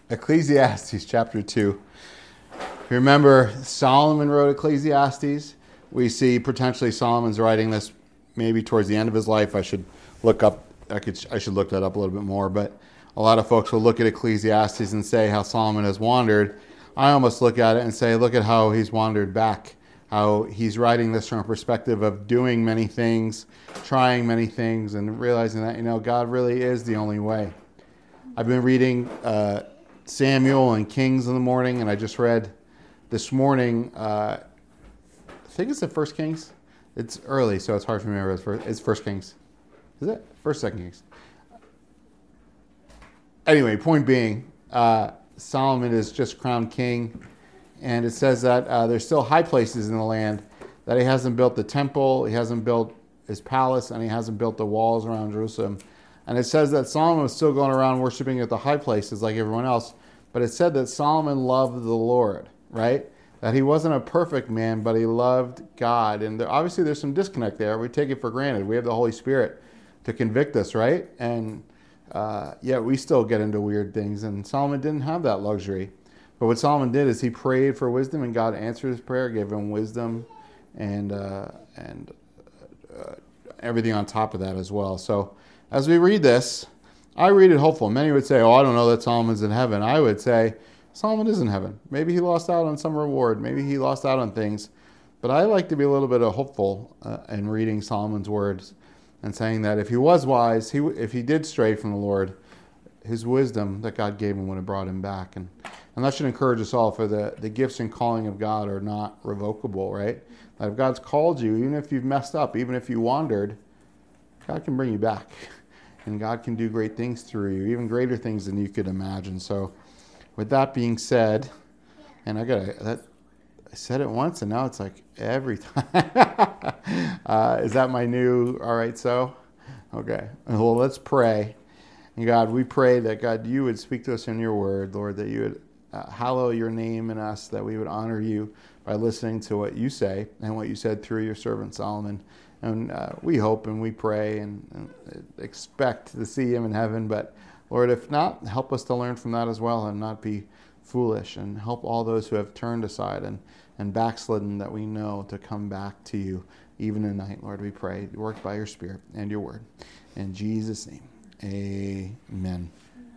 Ecclesiastes chapter 2. If you remember, Solomon wrote Ecclesiastes. We see potentially Solomon's writing this maybe towards the end of his life. I should look that up a little bit more, but a lot of folks will look at Ecclesiastes and say how Solomon has wandered. I almost look at it and say, look at how he's wandered back, how he's writing this from a perspective of doing many things, trying many things, and realizing that, God really is the only way. I've been reading Samuel and Kings in the morning, and I just read this morning, I think it's the First Kings. It's early, so it's hard for me to remember. It's First Kings. Is it? First, Second Kings. Anyway, point being, Solomon is just crowned king, and it says that there's still high places in the land, that he hasn't built the temple, he hasn't built his palace, and he hasn't built the walls around Jerusalem. And it says that Solomon was still going around worshiping at the high places like everyone else, but it said that Solomon loved the Lord, right? That he wasn't a perfect man, but he loved God. And obviously there's some disconnect there. We take it for granted. We have the Holy Spirit to convict us, right? And yet we still get into weird things. And Solomon didn't have that luxury. But what Solomon did is he prayed for wisdom, and God answered his prayer, gave him wisdom, and everything on top of that as well. So as we read this, I read it hopeful. Many would say, I don't know that Solomon's in heaven. I would say, Solomon is in heaven. Maybe he lost out on some reward. Maybe he lost out on things. But I like to be a little bit hopeful in reading Solomon's words and saying that if he was wise, if he did stray from the Lord, his wisdom that God gave him would have brought him back. And that should encourage us all, for the gifts and calling of God are not revocable, right? That if God's called you, even if you've messed up, even if you wandered, God can bring you back. And God can do great things through you, even greater things than you could imagine. So with that being said, and I said it once and now it's like every time. Is that my new, all right, so? Okay. Well, let's pray. And God, we pray that, God, you would speak to us in your word, Lord, that you would hallow your name in us, that we would honor you by listening to what you say and what you said through your servant Solomon. And we hope and we pray and expect to see him in heaven. But Lord, if not, help us to learn from that as well and not be foolish, and help all those who have turned aside and backslidden that we know to come back to you even tonight. Lord, we pray, work by your Spirit and your word. In Jesus' name, amen.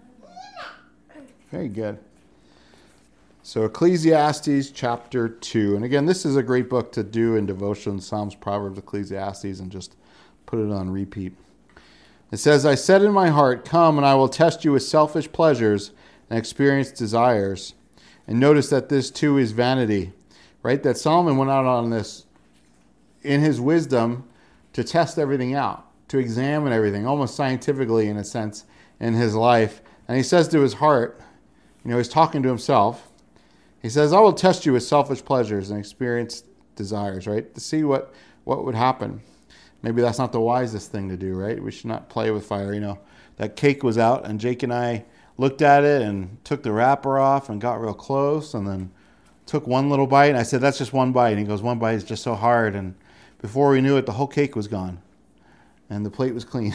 Very good. So Ecclesiastes chapter 2. And again, this is a great book to do in devotion, Psalms, Proverbs, Ecclesiastes, and just put it on repeat. It says, I said in my heart, come and I will test you with selfish pleasures and experience desires. And notice that this too is vanity, right? That Solomon went out on this in his wisdom to test everything out, to examine everything, almost scientifically in a sense, in his life. And he says to his heart, he's talking to himself. He says, I will test you with selfish pleasures and experience desires, right? To see what would happen. Maybe that's not the wisest thing to do, right? We should not play with fire. That cake was out and Jake and I looked at it and took the wrapper off and got real close and then took one little bite. And I said, that's just one bite. And he goes, one bite is just so hard. And before we knew it, the whole cake was gone and the plate was clean.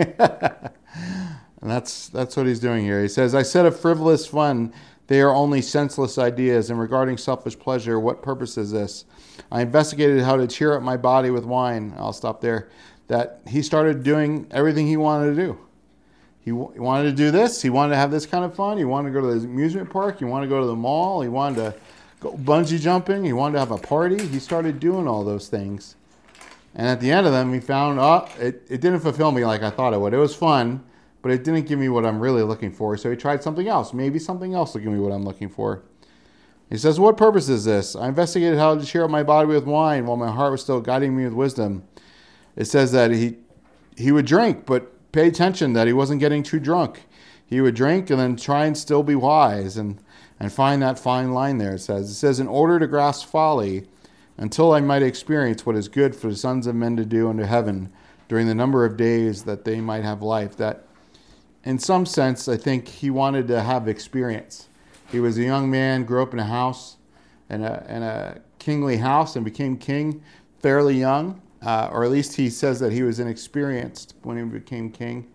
And that's what he's doing here. He says, I said of frivolous fun, they are only senseless ideas. And regarding selfish pleasure, what purpose is this? I investigated how to cheer up my body with wine. I'll stop there. That he started doing everything he wanted to do. He wanted to do this. He wanted to have this kind of fun. He wanted to go to the amusement park. He wanted to go to the mall. He wanted to go bungee jumping. He wanted to have a party. He started doing all those things. And at the end of them, he found, it didn't fulfill me like I thought it would. It was fun, but it didn't give me what I'm really looking for. So he tried something else. Maybe something else will give me what I'm looking for. He says, what purpose is this? I investigated how to cheer up my body with wine while my heart was still guiding me with wisdom. It says that he would drink, but pay attention that he wasn't getting too drunk. He would drink and then try and still be wise and find that fine line there. It says, in order to grasp folly, until I might experience what is good for the sons of men to do under heaven during the number of days that they might have life. That in some sense, I think he wanted to have experience. He was a young man, grew up in a house, in a kingly house, and became king fairly young. Or at least he says that he was inexperienced when he became king.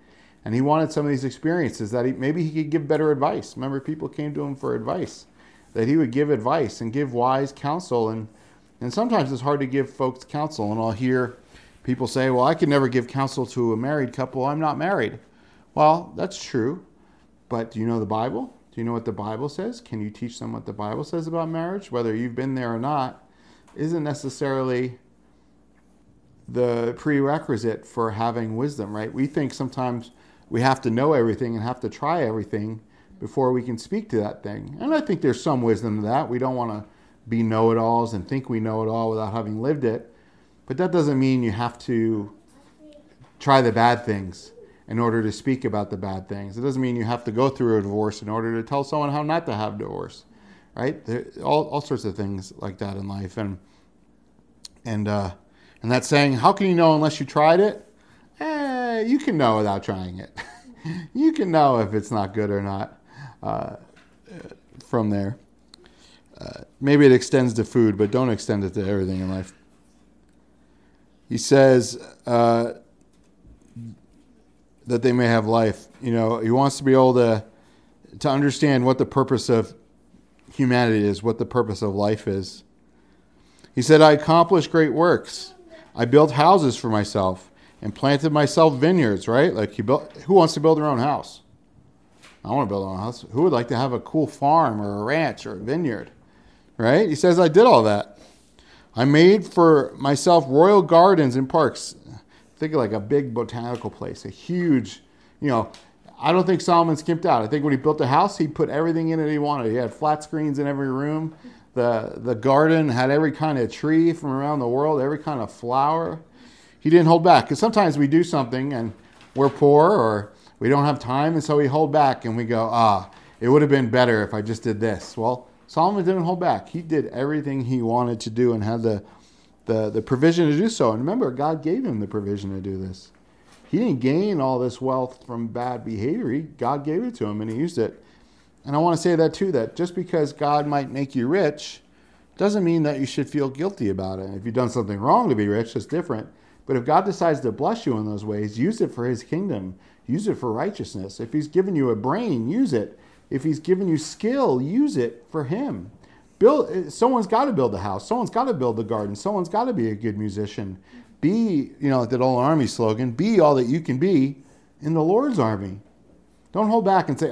And he wanted some of these experiences that maybe he could give better advice. Remember, people came to him for advice, that he would give advice and give wise counsel. And sometimes it's hard to give folks counsel. And I'll hear people say, well, I could never give counsel to a married couple. I'm not married. Well, that's true. But do you know the Bible? Do you know what the Bible says? Can you teach them what the Bible says about marriage? Whether you've been there or not isn't necessarily the prerequisite for having wisdom, right? We think sometimes we have to know everything and have to try everything before we can speak to that thing. And I think there's some wisdom to that. We don't want to be know-it-alls and think we know it all without having lived it. But that doesn't mean you have to try the bad things in order to speak about the bad things. It doesn't mean you have to go through a divorce in order to tell someone how not to have divorce, right? There, all sorts of things like that in life. And that saying, how can you know unless you tried it? You can know without trying it. You can know if it's not good or not from there. Maybe it extends to food, but don't extend it to everything in life. He says that they may have life. You know, he wants to be able to understand what the purpose of humanity is, what the purpose of life is. He said, I accomplished great works. I built houses for myself and planted myself vineyards, right? Like who wants to build their own house? I want to build my own house. Who would like to have a cool farm or a ranch or a vineyard, right? He says, I did all that. I made for myself royal gardens and parks. Think of like a big botanical place, a huge, I don't think Solomon skimped out. I think when he built a house, he put everything in it he wanted. He had flat screens in every room. The garden had every kind of tree from around the world, every kind of flower. He didn't hold back, because sometimes we do something and we're poor or we don't have time, and so we hold back and we go, it would have been better if I just did this. Well, Solomon didn't hold back. He did everything he wanted to do and had the provision to do so. And remember, God gave him the provision to do this. He didn't gain all this wealth from bad behavior. God gave it to him and he used it. And I want to say that too, that just because God might make you rich doesn't mean that you should feel guilty about it. If you've done something wrong to be rich, that's different. But if God decides to bless you in those ways, use it for his kingdom. Use it for righteousness. If he's given you a brain, use it. If he's given you skill, use it for him. Someone's got to build the house. Someone's got to build the garden. Someone's got to be a good musician. Be, like that old army slogan, be all that you can be in the Lord's army. Don't hold back and say,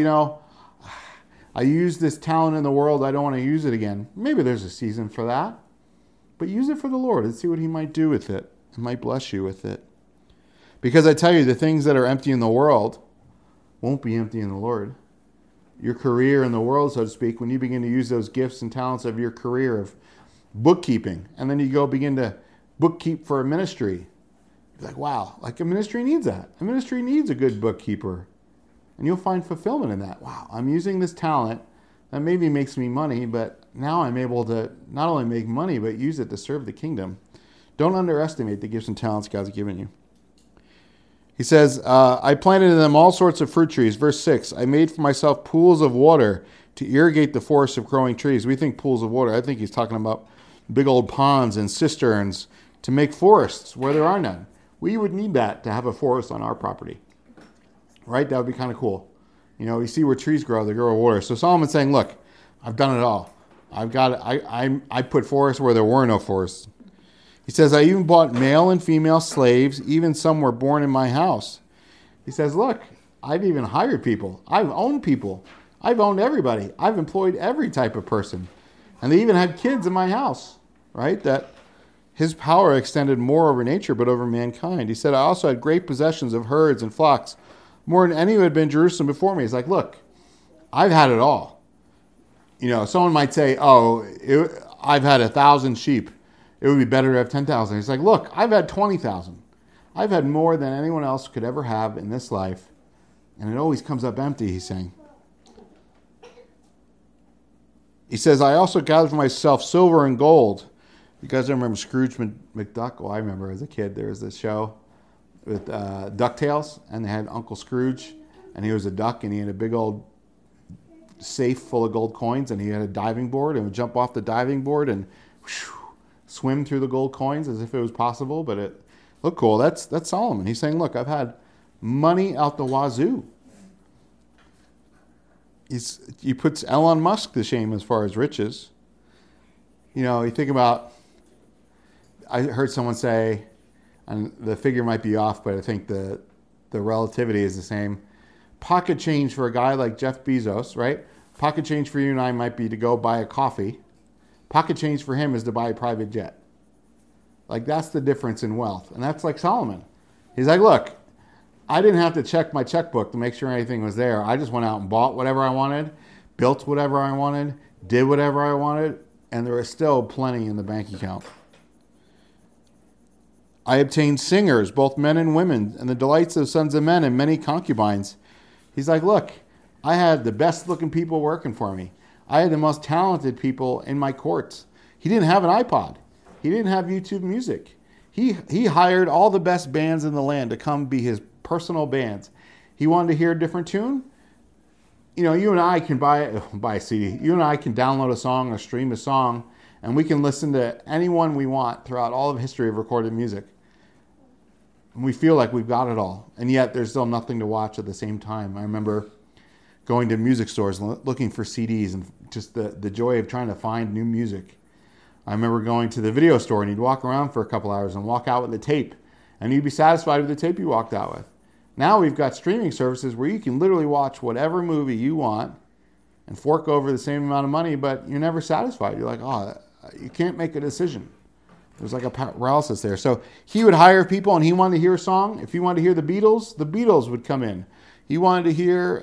I used this talent in the world, I don't want to use it again. Maybe there's a season for that. But use it for the Lord and see what he might do with it. He might bless you with it. Because I tell you, the things that are empty in the world won't be empty in the Lord. Your career in the world, so to speak, when you begin to use those gifts and talents of your career of bookkeeping, and then you go begin to bookkeep for a ministry, you're like, wow, like a ministry needs that. A ministry needs a good bookkeeper. And you'll find fulfillment in that. Wow, I'm using this talent that maybe makes me money, but now I'm able to not only make money, but use it to serve the kingdom. Don't underestimate the gifts and talents God's given you. He says, I planted in them all sorts of fruit trees. Verse 6, I made for myself pools of water to irrigate the forest of growing trees. We think pools of water. I think he's talking about big old ponds and cisterns to make forests where there are none. We would need that to have a forest on our property. Right? That would be kind of cool. You see where trees grow, they grow water. So Solomon's saying, look, I've done it all. I put forests where there were no forests. He says, I even bought male and female slaves. Even some were born in my house. He says, look, I've even hired people. I've owned people. I've owned everybody. I've employed every type of person. And they even had kids in my house, right? That his power extended more over nature, but over mankind. He said, I also had great possessions of herds and flocks, more than any who had been in Jerusalem before me. He's like, look, I've had it all. Someone might say, I've had 1,000 sheep. It would be better to have 10,000. He's like, look, I've had 20,000. I've had more than anyone else could ever have in this life. And it always comes up empty, he's saying. He says, I also gathered for myself silver and gold. You guys remember Scrooge McDuck? Well, I remember as a kid, there was this show with DuckTales, and they had Uncle Scrooge, and he was a duck, and he had a big old safe full of gold coins, and he had a diving board, and would jump off the diving board and swim through the gold coins as if it was possible, but it looked cool. That's Solomon. He's saying, look, I've had Money out the wazoo. He puts Elon Musk to shame as far as riches. You think about, I heard someone say, and the figure might be off, but I think the relativity is the same. Pocket change for a guy like Jeff Bezos, right? Pocket change for you and I might be to go buy a coffee. Pocket change for him is to buy a private jet. Like, that's the difference in wealth. And that's like Solomon. He's like, look, I didn't have to check my checkbook to make sure anything was there. I just went out and bought whatever I wanted, built whatever I wanted, did whatever I wanted, and there was still plenty in the bank account. I obtained singers, both men and women, and the delights of sons of men and many concubines. He's like, look, I had the best looking people working for me. I had the most talented people in my courts. He didn't have an iPod. He didn't have YouTube Music. He hired all the best bands in the land to come be his personal bands. He wanted to hear a different tune. You and I can buy a CD. You and I can download a song or stream a song, and we can listen to anyone we want throughout all of history of recorded music. And we feel like we've got it all. And yet there's still nothing to watch at the same time. I remember going to music stores and looking for CDs and just the joy of trying to find new music. I remember going to the video store and you'd walk around for a couple hours and walk out with a tape. And you'd be satisfied with the tape you walked out with. Now we've got streaming services where you can literally watch whatever movie you want and fork over the same amount of money, but you're never satisfied. You're like, oh, you can't make a decision. There's like a paralysis there. So he would hire people and he wanted to hear a song. If he wanted to hear the Beatles would come in. He wanted to hear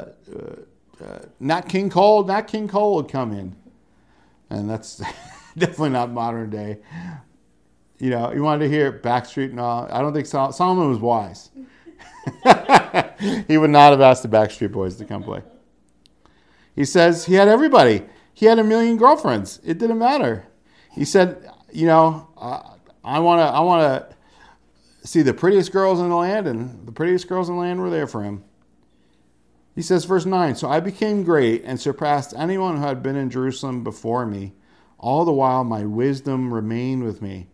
Nat King Cole would come in. And that's definitely not modern day. He wanted to hear Backstreet and all. I don't think Solomon was wise. He would not have asked the Backstreet Boys to come play. He says he had everybody. He had 1 million girlfriends. It didn't matter. He said, I want to see the prettiest girls in the land, and the prettiest girls in the land were there for him. He says, verse 9, so I became great and surpassed anyone who had been in Jerusalem before me. All the while my wisdom remained with me.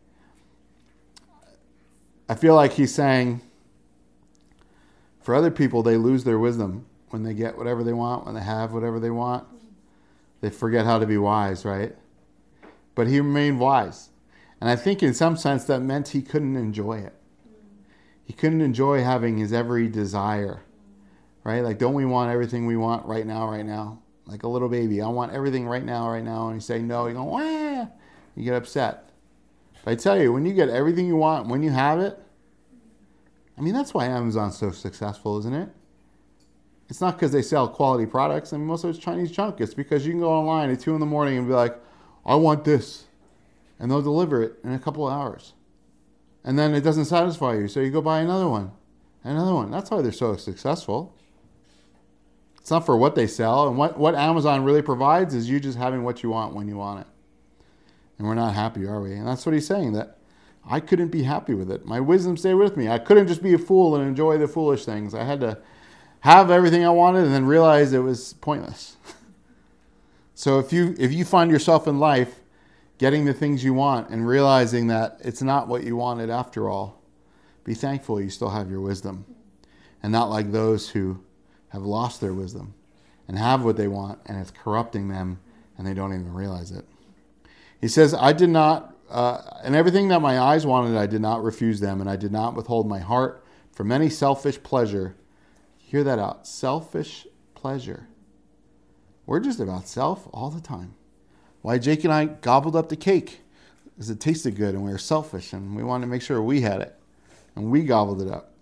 I feel like he's saying, for other people, they lose their wisdom when they get whatever they want, when they have whatever they want. They forget how to be wise, right? But he remained wise. And I think in some sense that meant he couldn't enjoy it. He couldn't enjoy having his every desire, right? Like, don't we want everything we want right now? Like a little baby, I want everything right now. And you say no, you go, wah! You get upset. But I tell you, when you get everything you want, when you have it, that's why Amazon's so successful, isn't it? It's not because they sell quality products. Most of it's Chinese junk. It's because you can go online at 2 a.m. and be like, I want this. And they'll deliver it in a couple of hours. And then it doesn't satisfy you, so you go buy another one. That's why they're so successful. It's not for what they sell. And what Amazon really provides is you just having what you want when you want it. And we're not happy, are we? And that's what he's saying, that I couldn't be happy with it. My wisdom stayed with me. I couldn't just be a fool and enjoy the foolish things. I had to have everything I wanted and then realize it was pointless. So if you find yourself in life getting the things you want and realizing that it's not what you wanted after all, be thankful you still have your wisdom. And not like those who have lost their wisdom and have what they want and it's corrupting them and they don't even realize it. He says, I did not, and everything that my eyes wanted, I did not refuse them, and I did not withhold my heart from any selfish pleasure. Hear that out. Selfish pleasure. We're just about self all the time. Why Jake and I gobbled up the cake? Because it tasted good and we were selfish and we wanted to make sure we had it. And we gobbled it up.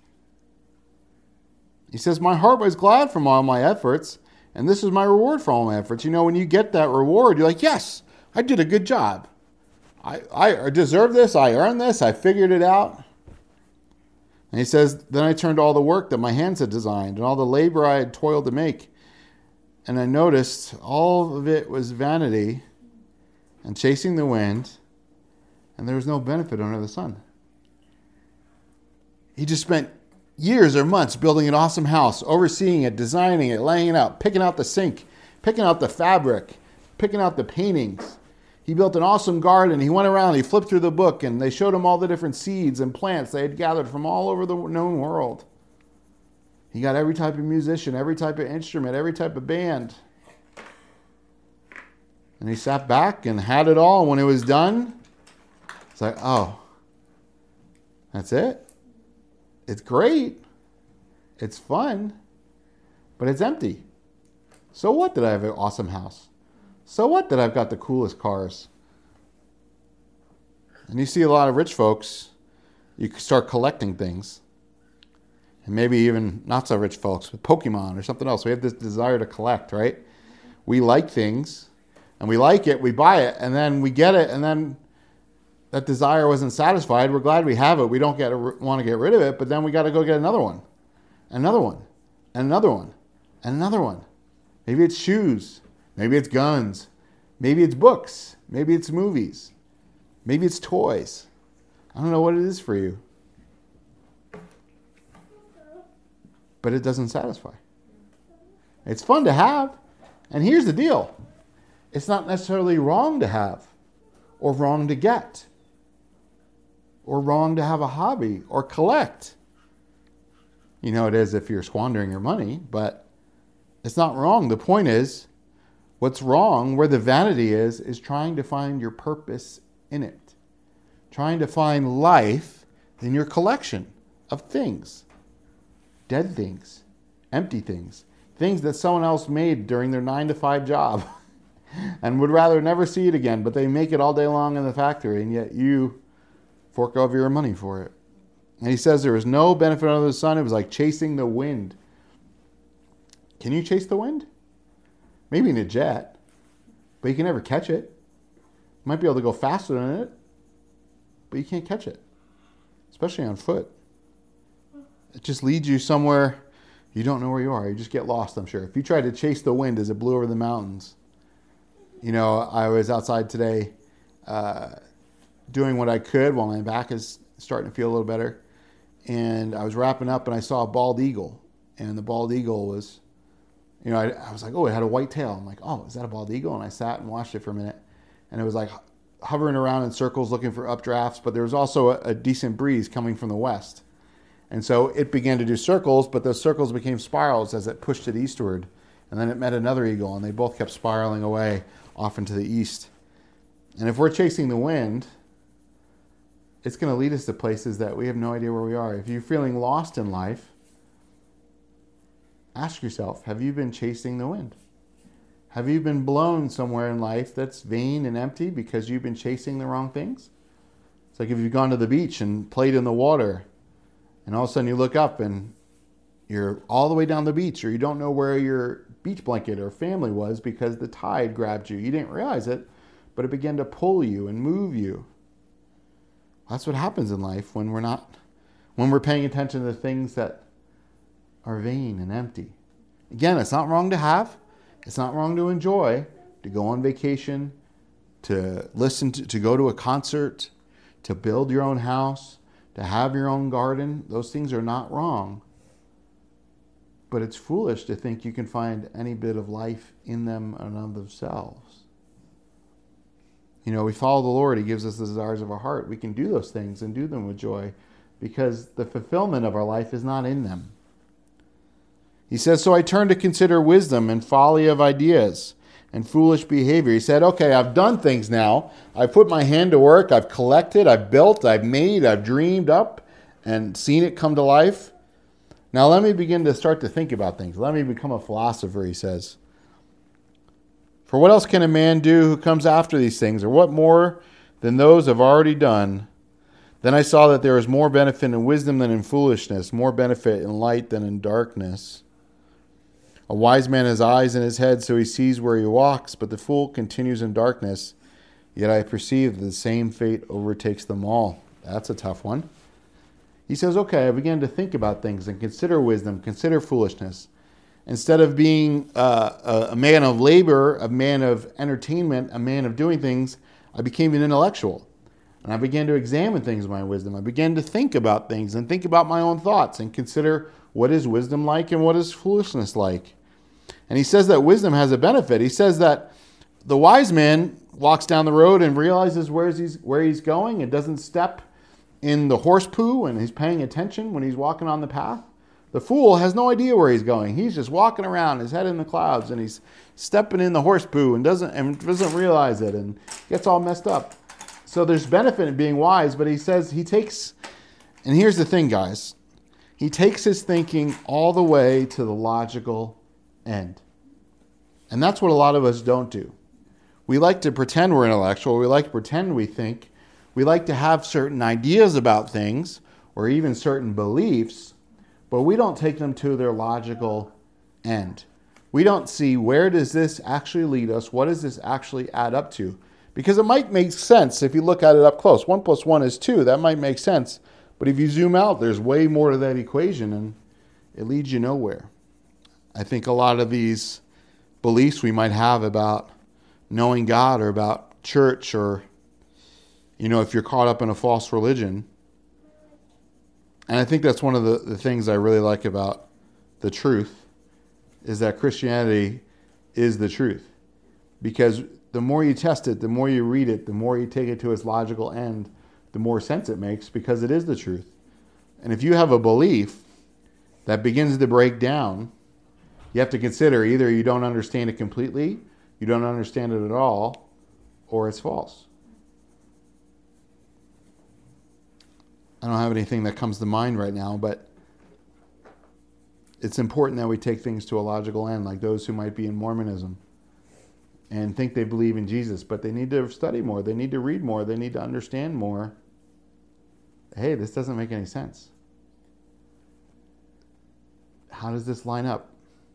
He says, my heart was glad from all my efforts, and this is my reward for all my efforts. When you get that reward, you're like, yes, I did a good job. I deserve this. I earned this. I figured it out. And he says, then I turned to all the work that my hands had designed and all the labor I had toiled to make. And I noticed all of it was vanity and chasing the wind, and there was no benefit under the sun. He just spent years or months building an awesome house, overseeing it, designing it, laying it out, picking out the sink, picking out the fabric, picking out the paintings. He built an awesome garden. He went around, he flipped through the book, and they showed him all the different seeds and plants they had gathered from all over the known world. He got every type of musician, every type of instrument, every type of band. And he sat back and had it all. And when it was done, it's like, oh, that's it? It's great. It's fun. But it's empty. So what that I have an awesome house? So what that I've got the coolest cars? And you see a lot of rich folks, you start collecting things. And maybe even not so rich folks with Pokemon or something else. We have this desire to collect, right? We like things. And we like it, we buy it, and then we get it, and then that desire wasn't satisfied. We're glad we have it. We don't want to get rid of it, but then we got to go get another one, another one, and another one, and another one. Maybe it's shoes. Maybe it's guns. Maybe it's books. Maybe it's movies. Maybe it's toys. I don't know what it is for you. But it doesn't satisfy. It's fun to have. And here's the deal. It's not necessarily wrong to have, or wrong to get, or wrong to have a hobby, or collect. You know it is if you're squandering your money, but it's not wrong. The point is, what's wrong, where the vanity is trying to find your purpose in it. Trying to find life in your collection of things. Dead things, empty things, things that someone else made during their 9-to-5 job. And would rather never see it again, but they make it all day long in the factory, and yet you fork over your money for it. And he says there was no benefit under the sun. It was like chasing the wind. Can you chase the wind? Maybe in a jet, but you can never catch it. You might be able to go faster than it, but you can't catch it, especially on foot. It just leads you somewhere you don't know where you are. You just get lost, I'm sure. If you tried to chase the wind as it blew over the mountains. You know, I was outside today doing what I could while my back is starting to feel a little better. And I was wrapping up and I saw a bald eagle. And the bald eagle was, you know, I was like, oh, it had a white tail. I'm like, oh, is that a bald eagle? And I sat and watched it for a minute. And it was like hovering around in circles looking for updrafts. But there was also a decent breeze coming from the west. And so it began to do circles, but those circles became spirals as it pushed it eastward. And then it met another eagle, and they both kept spiraling away off into the east. And if we're chasing the wind, it's going to lead us to places that we have no idea where we are. If you're feeling lost in life, ask yourself, have you been chasing the wind? Have you been blown somewhere in life that's vain and empty because you've been chasing the wrong things? It's like if you've gone to the beach and played in the water, and all of a sudden you look up and you're all the way down the beach, or you don't know where your beach blanket or family was because the tide grabbed you. You didn't realize it, but it began to pull you and move you. That's what happens in life when we're paying attention to the things that are vain and empty. Again, it's not wrong to have. It's not wrong to enjoy, to go on vacation, to listen to go to a concert, to build your own house, to have your own garden. Those things are not wrong. But it's foolish to think you can find any bit of life in them and of themselves. You know, we follow the Lord. He gives us the desires of our heart. We can do those things and do them with joy because the fulfillment of our life is not in them. He says, so I turned to consider wisdom and folly of ideas and foolish behavior. He said, okay, I've done things now. I've put my hand to work. I've collected. I've built. I've made. I've dreamed up and seen it come to life. Now let me begin to start to think about things. Let me become a philosopher, he says. For what else can a man do who comes after these things, or what more than those have already done? Then I saw that there is more benefit in wisdom than in foolishness, more benefit in light than in darkness. A wise man has eyes in his head, so he sees where he walks, but the fool continues in darkness. Yet I perceive that the same fate overtakes them all. That's a tough one. He says, okay, I began to think about things and consider wisdom, consider foolishness. Instead of being a man of labor, a man of entertainment, a man of doing things, I became an intellectual. And I began to examine things with my wisdom. I began to think about things and think about my own thoughts and consider what is wisdom like and what is foolishness like. And he says that wisdom has a benefit. He says that the wise man walks down the road and realizes where he's going and doesn't step in the horse poo, and he's paying attention when he's walking on the path. The fool has no idea where he's going. He's just walking around, his head in the clouds, and he's stepping in the horse poo and doesn't realize it and gets all messed up. So there's benefit in being wise, but he says and here's the thing, guys. He takes his thinking all the way to the logical end. And that's what a lot of us don't do. We like to pretend we're intellectual. We like to pretend we think. We like to have certain ideas about things or even certain beliefs, but we don't take them to their logical end. We don't see, where does this actually lead us? What does this actually add up to? Because it might make sense if you look at it up close. 1 + 1 is 2. That might make sense. But if you zoom out, there's way more to that equation, and it leads you nowhere. I think a lot of these beliefs we might have about knowing God or about church, or, if you're caught up in a false religion. And I think that's one of the things I really like about the truth, is that Christianity is the truth. Because the more you test it, the more you read it, the more you take it to its logical end, the more sense it makes, because it is the truth. And if you have a belief that begins to break down, you have to consider either you don't understand it completely, you don't understand it at all, or it's false. I don't have anything that comes to mind right now, but it's important that we take things to a logical end, like those who might be in Mormonism and think they believe in Jesus, but they need to study more, they need to read more, they need to understand more. Hey, this doesn't make any sense. How does this line up?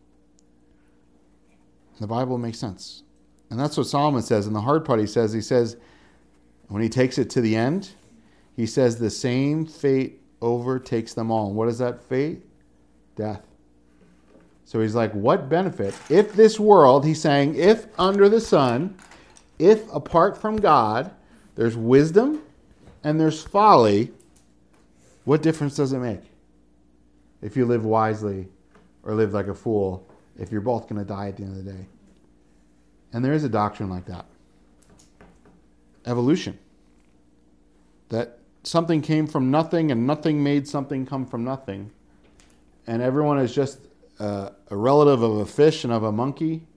The Bible makes sense. And that's what Solomon says. In the hard part, he says, when he takes it to the end, he says the same fate overtakes them all. And what is that fate? Death. So he's like, what benefit? If this world, he's saying, if under the sun, if apart from God, there's wisdom and there's folly, what difference does it make? If you live wisely or live like a fool, if you're both going to die at the end of the day. And there is a doctrine like that. Evolution. That something came from nothing and nothing made something come from nothing. And everyone is just a relative of a fish and of a monkey.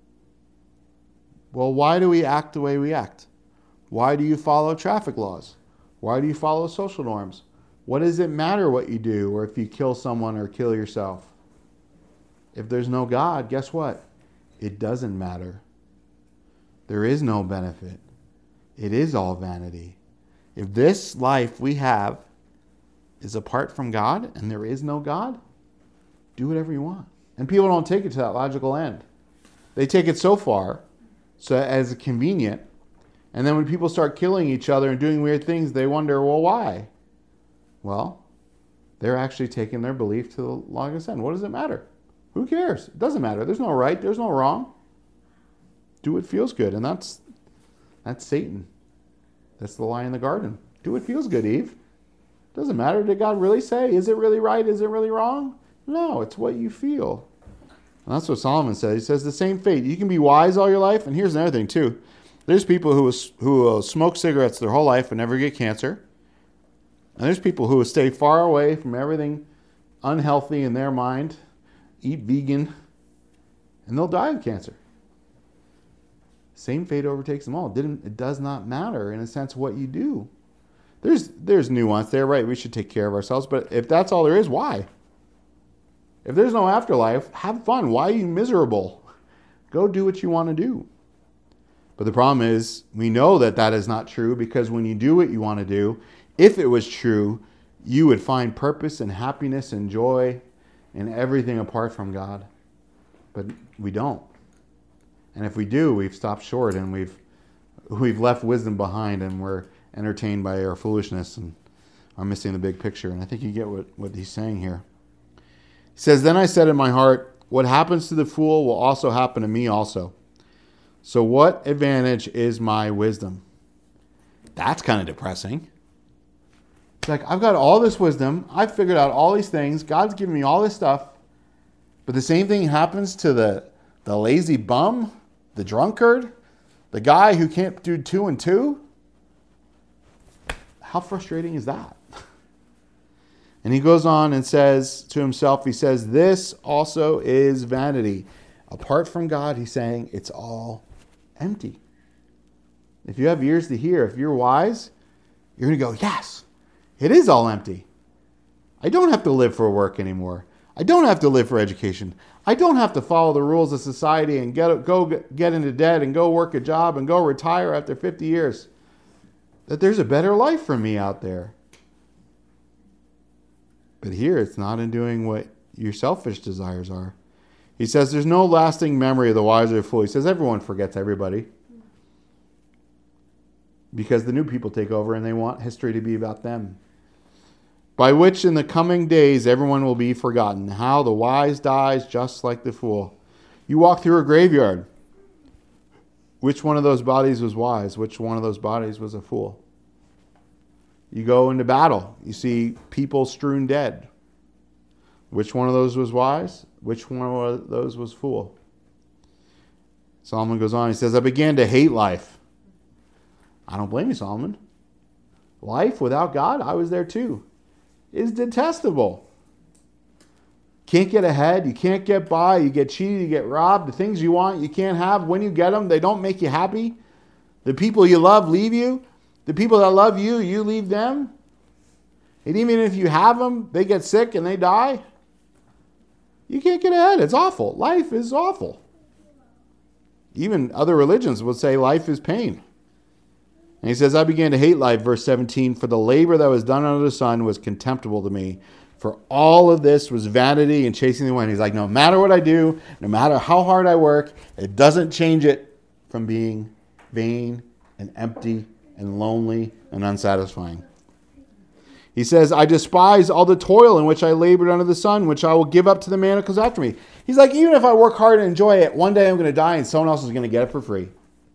Well, why do we act the way we act? Why do you follow traffic laws? Why do you follow social norms? What does it matter what you do, or if you kill someone or kill yourself? If there's no God, guess what? It doesn't matter. There is no benefit. It is all vanity. If this life we have is apart from God and there is no God, do whatever you want. And people don't take it to that logical end. They take it so far, so as convenient, and then when people start killing each other and doing weird things, they wonder, well, why? Well, they're actually taking their belief to the longest end. What does it matter? Who cares? It doesn't matter. There's no right. There's no wrong. Do what feels good. And that's Satan. That's the lie in the garden. Do what feels good, Eve. Doesn't matter. Did God really say? Is it really right? Is it really wrong? No, it's what you feel. And that's what Solomon says. He says the same fate. You can be wise all your life. And here's another thing too. There's people who will smoke cigarettes their whole life and never get cancer. And there's people who will stay far away from everything unhealthy in their mind, eat vegan, and they'll die of cancer. Same fate overtakes them all. It does not matter, in a sense, what you do. There's nuance there, right? We should take care of ourselves. But if that's all there is, why? If there's no afterlife, have fun. Why are you miserable? Go do what you want to do. But the problem is, we know that is not true, because when you do what you want to do, if it was true, you would find purpose and happiness and joy in everything apart from God. But we don't. And if we do, we've stopped short, and we've left wisdom behind, and we're entertained by our foolishness and are missing the big picture. And I think you get what he's saying here. He says, then I said in my heart, what happens to the fool will also happen to me also. So what advantage is my wisdom? That's kind of depressing. It's like, I've got all this wisdom. I've figured out all these things. God's given me all this stuff. But the same thing happens to the lazy bum, the drunkard, the guy who can't do 2 and 2. How frustrating is that? And he goes on and says to himself, he says, this also is vanity. Apart from God, he's saying it's all empty. If you have ears to hear, if you're wise, you're going to go, yes, it is all empty. I don't have to live for work anymore. I don't have to live for education. I don't have to follow the rules of society and get into debt and go work a job and go retire after 50 years. That there's a better life for me out there. But here it's not in doing what your selfish desires are. He says there's no lasting memory of the wise or fool. He says everyone forgets everybody. Because the new people take over and they want history to be about them. By which in the coming days everyone will be forgotten. How the wise dies just like the fool. You walk through a graveyard. Which one of those bodies was wise? Which one of those bodies was a fool? You go into battle. You see people strewn dead. Which one of those was wise? Which one of those was fool? Solomon goes on. He says, I began to hate life. I don't blame you, Solomon. Life without God, I was there too, is detestable. Can't get ahead. You can't get by. You get cheated. You get robbed. The things you want, you can't have. When you get them, they don't make you happy. The people you love leave you. The people that love you, you leave them. And even if you have them, they get sick and they die. You can't get ahead. It's awful. Life is awful. Even other religions would say life is pain. And he says, I began to hate life, verse 17, for the labor that was done under the sun was contemptible to me. For all of this was vanity and chasing the wind. He's like, no matter what I do, no matter how hard I work, it doesn't change it from being vain and empty and lonely and unsatisfying. He says, I despise all the toil in which I labored under the sun, which I will give up to the man who comes after me. He's like, even if I work hard and enjoy it, one day I'm going to die and someone else is going to get it for free.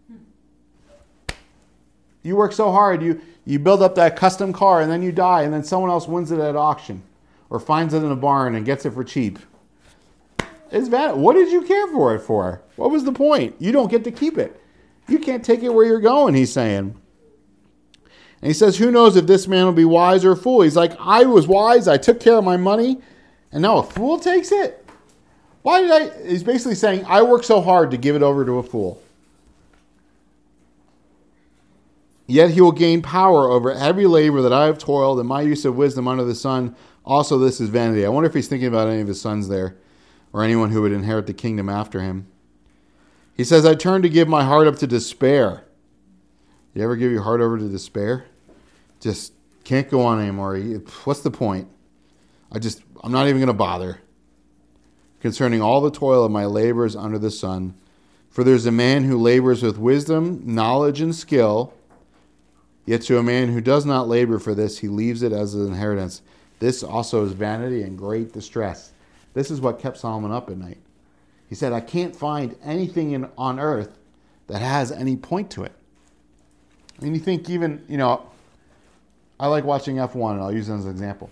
You work so hard, you build up that custom car and then you die and then someone else wins it at auction or finds it in a barn and gets it for cheap. It's bad. What did you care for it for? What was the point? You don't get to keep it. You can't take it where you're going, he's saying. And he says, who knows if this man will be wise or a fool? He's like, I was wise, I took care of my money, and now a fool takes it? He's basically saying, I worked so hard to give it over to a fool. Yet he will gain power over every labor that I have toiled and my use of wisdom under the sun. Also, this is vanity. I wonder if he's thinking about any of his sons there or anyone who would inherit the kingdom after him. He says, I turned to give my heart up to despair. You ever give your heart over to despair? Just can't go on anymore. What's the point? I'm not even going to bother. Concerning all the toil of my labors under the sun. For there's a man who labors with wisdom, knowledge, and skill. Yet to a man who does not labor for this, he leaves it as an inheritance. This also is vanity and great distress. This is what kept Solomon up at night. He said, I can't find anything on earth that has any point to it. I mean, you think even, I like watching F1, and I'll use it as an example.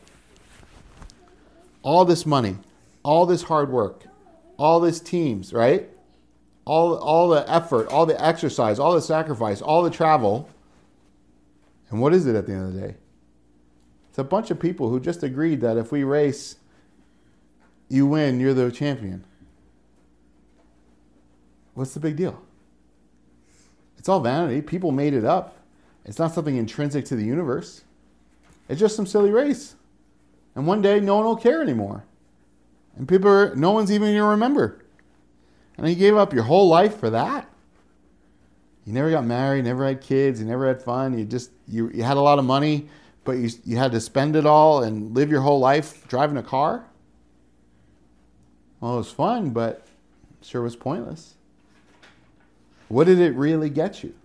All this money, all this hard work, all this teams, right? All the effort, all the exercise, all the sacrifice, all the travel. And what is it at the end of the day? It's a bunch of people who just agreed that if we race, you win, you're the champion. What's the big deal? It's all vanity. People made it up. It's not something intrinsic to the universe. It's just some silly race. And one day, no one will care anymore. And no one's even going to remember. And you gave up your whole life for that? You never got married, never had kids, you never had fun. You had a lot of money, but you had to spend it all and live your whole life driving a car? Well, it was fun, but it sure was pointless. What did it really get you?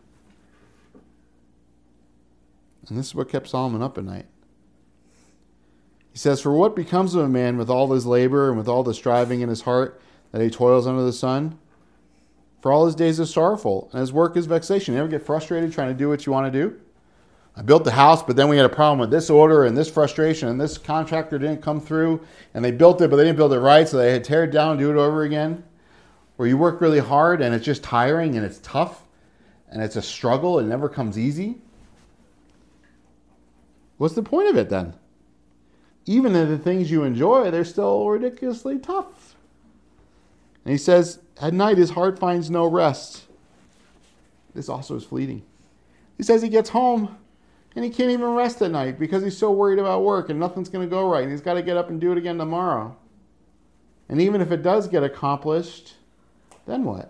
And this is what kept Solomon up at night. He says, for what becomes of a man with all his labor and with all the striving in his heart that he toils under the sun? For all his days is sorrowful, and his work is vexation. You ever get frustrated trying to do what you want to do? I built the house, but then we had a problem with this order and this frustration, and this contractor didn't come through, and they built it, but they didn't build it right, so they had to tear it down and do it over again. Where you work really hard, and it's just tiring, and it's tough, and it's a struggle, it never comes easy. What's the point of it then? even in the things you enjoy, they're still ridiculously tough. And he says, at night his heart finds no rest. This also is fleeting. He says he gets home and he can't even rest at night because he's so worried about work and nothing's going to go right. And he's got to get up and do it again tomorrow. And even if it does get accomplished, then what?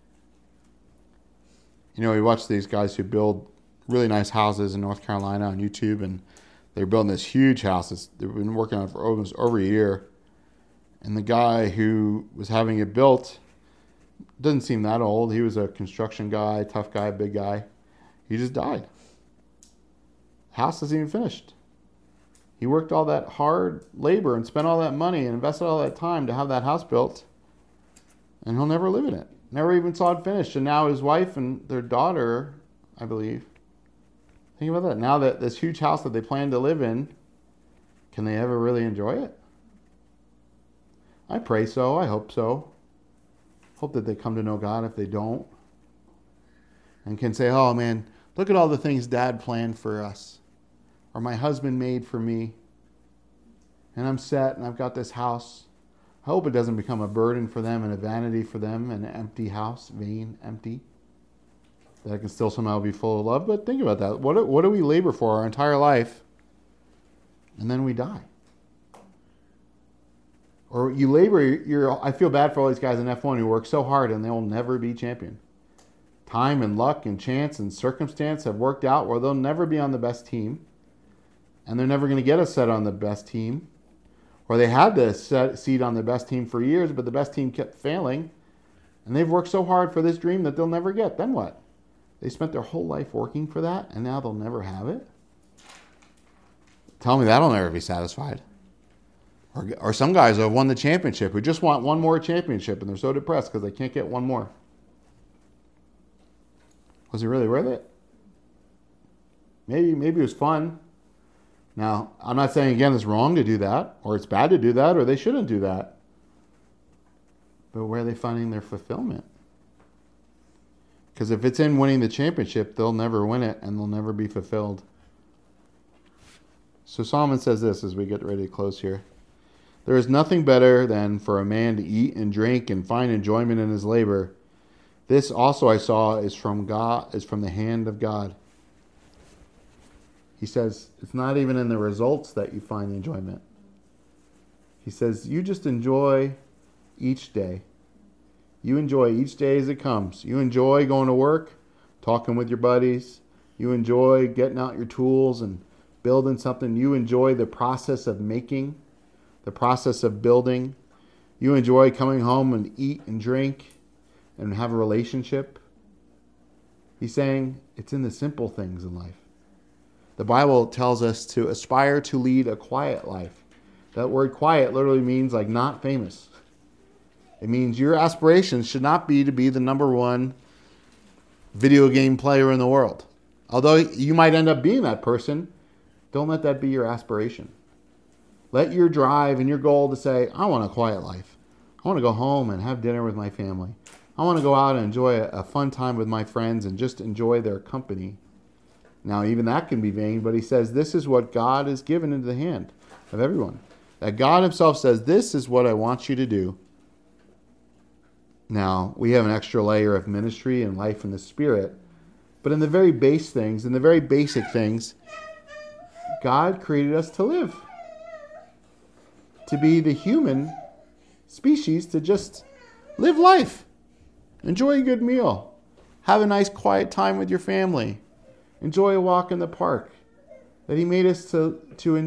We watch these guys who build really nice houses in North Carolina on YouTube, and they're building this huge house. They've been working on it for almost over a year. And the guy who was having it built doesn't seem that old. He was a construction guy, tough guy, big guy. He just died. House isn't even finished. He worked all that hard labor and spent all that money and invested all that time to have that house built, and he'll never live in it. Never even saw it finished. And now his wife and their daughter, I believe, think about that. Now that this huge house that they plan to live in, can they ever really enjoy it? I pray so. I hope so. Hope that they come to know God if they don't. And can say, oh man, look at all the things Dad planned for us. Or my husband made for me. And I'm set and I've got this house. I hope it doesn't become a burden for them and a vanity for them and an empty house, vain, empty. That can still somehow be full of love. But think about that. What do we labor for our entire life? And then we die. Or you labor, I feel bad for all these guys in F1 who work so hard and they'll never be champion. Time and luck and chance and circumstance have worked out where they'll never be on the best team. And they're never going to get a set on the best team. Or they had the seat on the best team for years, but the best team kept failing. And they've worked so hard for this dream that they'll never get. Then what? They spent their whole life working for that, and now they'll never have it? Tell me that'll never be satisfied. Or some guys who have won the championship who just want one more championship, and they're so depressed because they can't get one more. Was it really worth it? Maybe it was fun. Now, I'm not saying, again, it's wrong to do that, or it's bad to do that, or they shouldn't do that. But where are they finding their fulfillment? Because if it's in winning the championship, they'll never win it, and they'll never be fulfilled. So Solomon says this as we get ready to close here. There is nothing better than for a man to eat and drink and find enjoyment in his labor. This also I saw is from God, is from the hand of God. He says, it's not even in the results that you find enjoyment. He says, you just enjoy each day. You enjoy each day as it comes. You enjoy going to work, talking with your buddies. You enjoy getting out your tools and building something. You enjoy the process of making, the process of building. You enjoy coming home and eat and drink and have a relationship. He's saying it's in the simple things in life. The Bible tells us to aspire to lead a quiet life. That word quiet literally means like not famous. It means your aspirations should not be to be the number one video game player in the world. Although you might end up being that person, don't let that be your aspiration. Let your drive and your goal to say, I want a quiet life. I want to go home and have dinner with my family. I want to go out and enjoy a fun time with my friends and just enjoy their company. Now, even that can be vain, but he says this is what God has given into the hand of everyone. That God himself says, this is what I want you to do. Now, we have an extra layer of ministry and life in the Spirit, but in the very base things, in the very basic things, God created us to live. To be the human species, to just live life. Enjoy a good meal. Have a nice quiet time with your family. Enjoy a walk in the park. That he made us to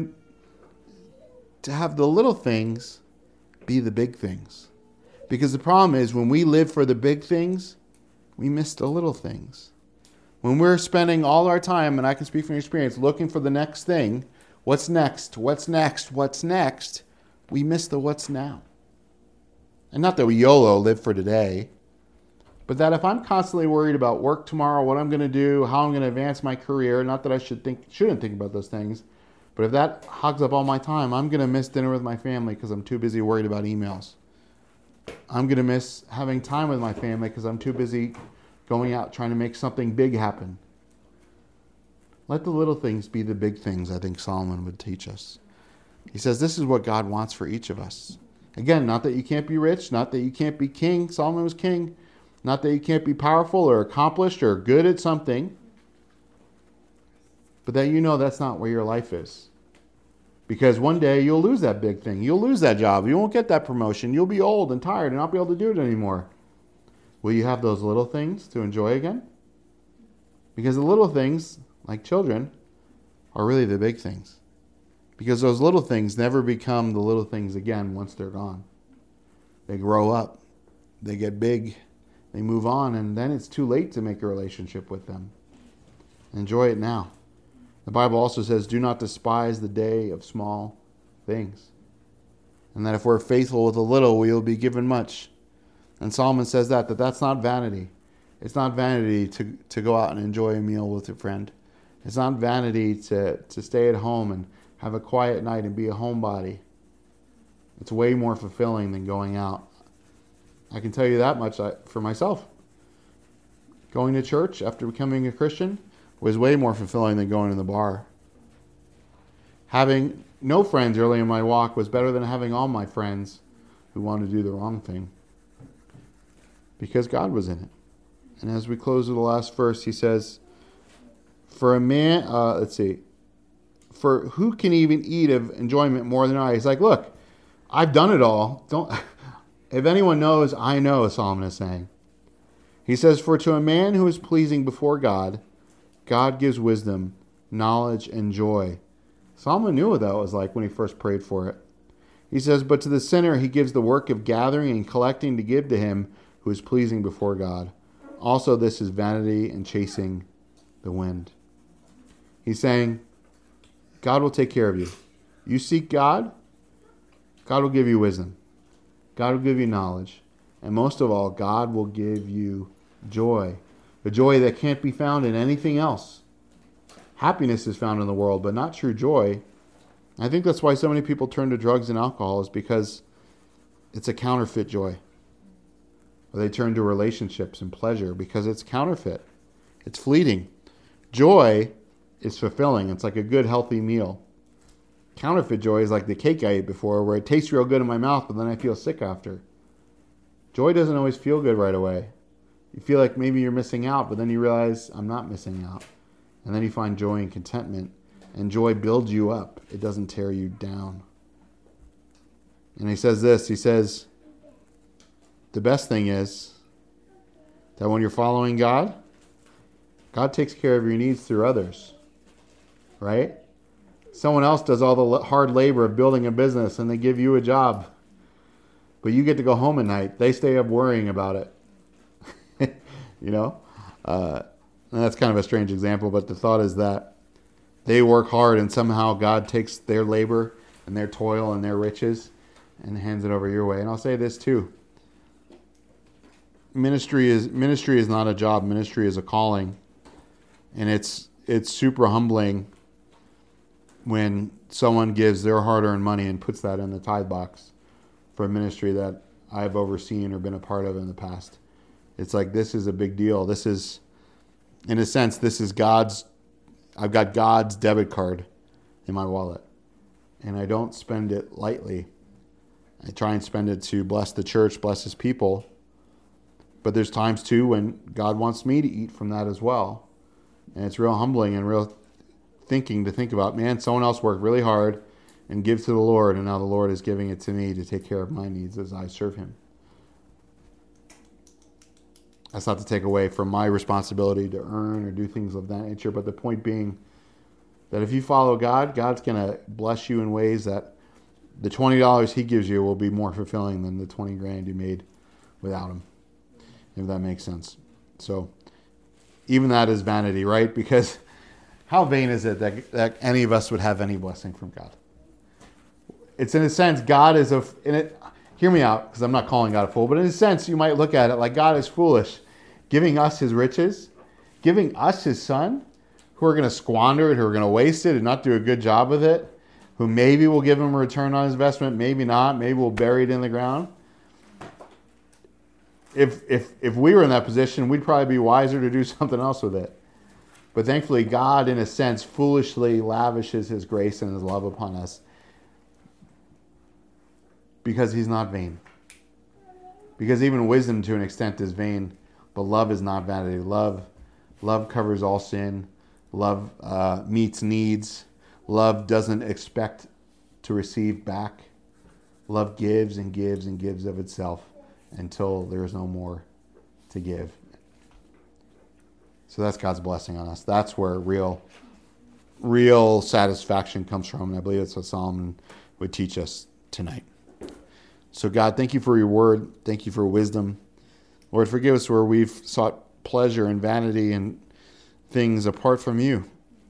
have the little things be the big things. Because the problem is when we live for the big things, we miss the little things. When we're spending all our time, and I can speak from experience, looking for the next thing, what's next, what's next, what's next, we miss the what's now. And not that we YOLO, live for today, but that if I'm constantly worried about work tomorrow, what I'm going to do, how I'm going to advance my career, not that I shouldn't think about those things, but if that hogs up all my time, I'm going to miss dinner with my family because I'm too busy worried about emails. I'm going to miss having time with my family because I'm too busy going out trying to make something big happen. Let the little things be the big things, I think Solomon would teach us. He says this is what God wants for each of us. Again, not that you can't be rich, not that you can't be king. Solomon was king. Not that you can't be powerful or accomplished or good at something, but that you know that's not where your life is. Because one day you'll lose that big thing. You'll lose that job. You won't get that promotion. You'll be old and tired and not be able to do it anymore. Will you have those little things to enjoy again? Because the little things, like children, are really the big things. Because those little things never become the little things again once they're gone. They grow up. They get big. They move on, and then it's too late to make a relationship with them. Enjoy it now. The Bible also says, do not despise the day of small things. And that if we're faithful with a little, we will be given much. And Solomon says that's not vanity. It's not vanity to go out and enjoy a meal with a friend. It's not vanity to stay at home and have a quiet night and be a homebody. It's way more fulfilling than going out. I can tell you that much for myself. Going to church after becoming a Christian was way more fulfilling than going to the bar. Having no friends early in my walk was better than having all my friends who wanted to do the wrong thing. Because God was in it. And as we close with the last verse, he says, for a man, for who can even eat of enjoyment more than I? He's like, look, I've done it all. If anyone knows, I know, Solomon is saying. He says, for to a man who is pleasing before God, God gives wisdom, knowledge, and joy. Solomon knew what that was like when he first prayed for it. He says, but to the sinner he gives the work of gathering and collecting to give to him who is pleasing before God. Also this is vanity and chasing the wind. He's saying, God will take care of you. You seek God, God will give you wisdom. God will give you knowledge. And most of all, God will give you joy. A joy that can't be found in anything else. Happiness is found in the world, but not true joy. I think that's why so many people turn to drugs and alcohol, is because it's a counterfeit joy. Or they turn to relationships and pleasure because it's counterfeit. It's fleeting. Joy is fulfilling. It's like a good, healthy meal. Counterfeit joy is like the cake I ate before, where it tastes real good in my mouth, but then I feel sick after. Joy doesn't always feel good right away. You feel like maybe you're missing out, but then you realize I'm not missing out. And then you find joy and contentment. And joy builds you up. It doesn't tear you down. And he says this, he says, the best thing is that when you're following God, God takes care of your needs through others. Right? Someone else does all the hard labor of building a business and they give you a job. But you get to go home at night. They stay up worrying about it. You know? And that's kind of a strange example, but the thought is that they work hard and somehow God takes their labor and their toil and their riches and hands it over your way. And I'll say this too. Ministry is not a job. Ministry is a calling. And it's super humbling when someone gives their hard-earned money and puts that in the tithe box for a ministry that I've overseen or been a part of in the past. It's like, this is a big deal. This is, in a sense, this is I've got God's debit card in my wallet. And I don't spend it lightly. I try and spend it to bless the church, bless his people. But there's times too when God wants me to eat from that as well. And it's real humbling and real thinking to think about, man, someone else worked really hard and give to the Lord, and now the Lord is giving it to me to take care of my needs as I serve him. That's not to take away from my responsibility to earn or do things of that nature, but the point being that if you follow God, God's going to bless you in ways that the $20 he gives you will be more fulfilling than the 20 grand you made without him, if that makes sense. So even that is vanity, right? Because how vain is it that any of us would have any blessing from God? It's in a sense, God is hear me out, because I'm not calling God a fool, but in a sense, you might look at it like God is foolish, giving us his riches, giving us his son, who are going to squander it, who are going to waste it and not do a good job with it, who maybe will give him a return on his investment, maybe not, maybe we'll bury it in the ground. If we were in that position, we'd probably be wiser to do something else with it. But thankfully, God, in a sense, foolishly lavishes his grace and his love upon us, because he's not vain. Because even wisdom to an extent is vain, but love is not vanity. Love covers all sin. Love meets needs. Love doesn't expect to receive back. Love gives and gives and gives of itself until there is no more to give. So that's God's blessing on us. That's where real satisfaction comes from. And I believe that's what Solomon would teach us tonight. So God, thank you for your word. Thank you for wisdom. Lord, forgive us where we've sought pleasure and vanity and things apart from you.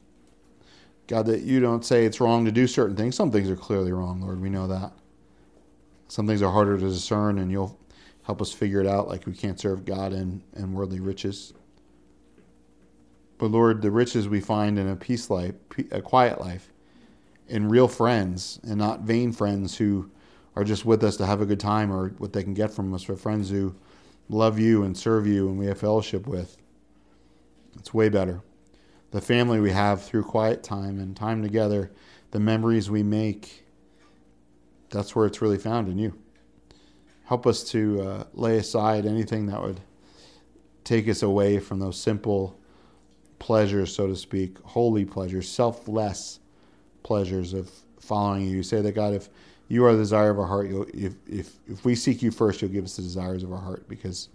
God, that you don't say it's wrong to do certain things. Some things are clearly wrong, Lord. We know that. Some things are harder to discern, and you'll help us figure it out, like we can't serve God and worldly riches. But Lord, the riches we find in a peace life, a quiet life, in real friends and not vain friends who are just with us to have a good time or what they can get from us, but friends who love you and serve you and we have fellowship with. It's way better. The family we have through quiet time and time together, the memories we make, that's where it's really found in you. Help us to lay aside anything that would take us away from those simple pleasures, so to speak, holy pleasures, selfless pleasures of following you. You say that, God, if you are the desire of our heart, if we seek you first, you'll give us the desires of our heart, because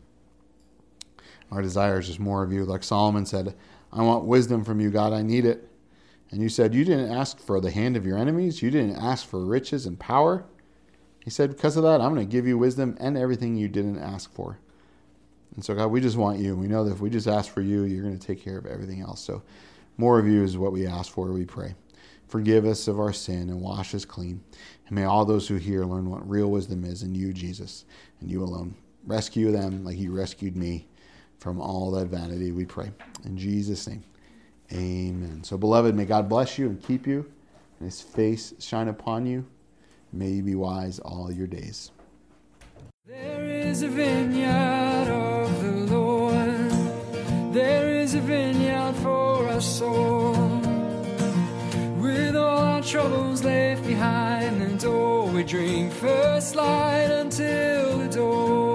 our desire is just more of you. Like Solomon said, I want wisdom from you, God. I need it. And you said you didn't ask for the hand of your enemies. You didn't ask for riches and power. He said, because of that, I'm going to give you wisdom and everything you didn't ask for. And so, God, we just want you. We know that if we just ask for you, you're going to take care of everything else. So more of you is what we ask for, we pray. Forgive us of our sin and wash us clean. And may all those who hear learn what real wisdom is in you, Jesus, and you alone. Rescue them like you rescued me from all that vanity, we pray. In Jesus' name, amen. So, beloved, may God bless you and keep you, and his face shine upon you. May you be wise all your days. There is a vineyard of the Lord. There is a vineyard for us all. With all our troubles left behind, and all we drink first light until the dawn.